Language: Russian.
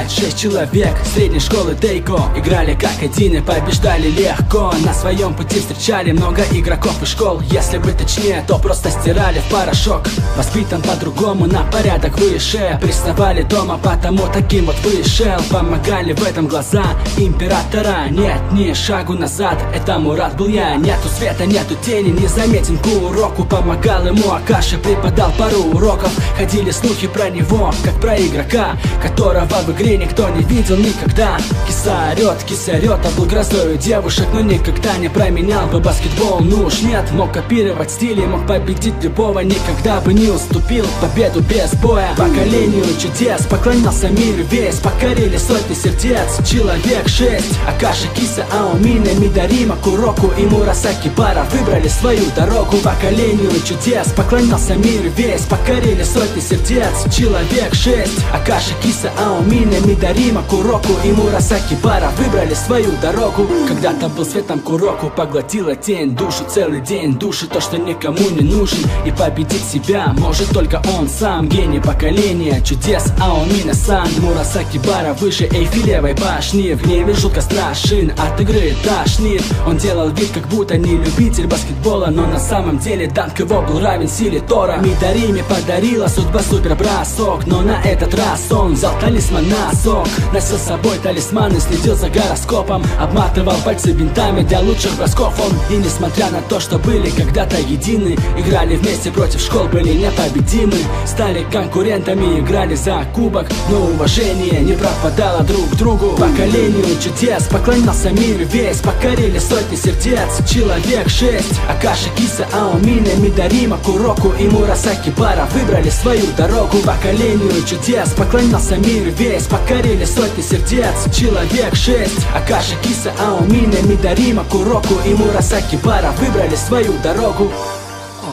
5-6 человек средней школы Тейко играли как один и побеждали легко. На своем пути встречали много игроков и школ. Если быть точнее, то просто стирали в порошок. Воспитан по-другому, на порядок выше. Приставали дома, потому таким вот вышел. Помогали в этом глаза императора. Нет, ни шагу назад, это Мурат был я. Нету света, нету тени, не заметен к уроку. Помогал ему Акаши, преподал пару уроков. Ходили слухи про него, как про игрока, которого в игре никто не видел никогда. Киса орет, а был грозою девушек, но никогда не променял бы баскетбол. Ну уж нет, мог копировать стили, мог победить любого, никогда бы не уступил победу без боя. Поколению чудес поклонялся мир весь, покорили сотни сердец, человек 6. Акаши, Киса, Аомина, Мидарима, Куроку и Мурасаки Бара выбрали свою дорогу. Поколению чудес поклонялся мир весь, покорили сотни сердец, человек 6. Акаши, Киса, Аомина, Мидарима, Куроку и Мурасаки Бара выбрали свою дорогу. Когда-то был светом Куроку, поглотила тень душу целый день, души то, что никому не нужен. И победить себя может только он сам. Гений поколения чудес Аомина-сан. Мурасаки Бара выше Эйфелевой башни, в гневе жутко страшен, от игры тошнит. Он делал вид, как будто не любитель баскетбола, но на самом деле данк его был равен силе Тора. Мидариме подарила судьба супер бросок, но на этот раз он взял талисман на сок. Носил с собой талисман и следил за гороскопом, обматывал пальцы бинтами для лучших бросков он. И несмотря на то, что были когда-то едины, играли вместе против школ, были непобедимы. Стали конкурентами, играли за кубок, но уважение не пропадало друг к другу. Поколению чудес поклонялся мир весь, покорили сотни сердец, человек 6. Акаши, Киса, Аомина, Мидарима, Куроку и Мурасаки Бара выбрали свою дорогу. Поколению чудес поклонялся мир весь, покорили сотни сердец, человек 6. Акаши, Киса, Аомина, Мидарима, Куроку и Мурасаки Бара выбрали свою дорогу.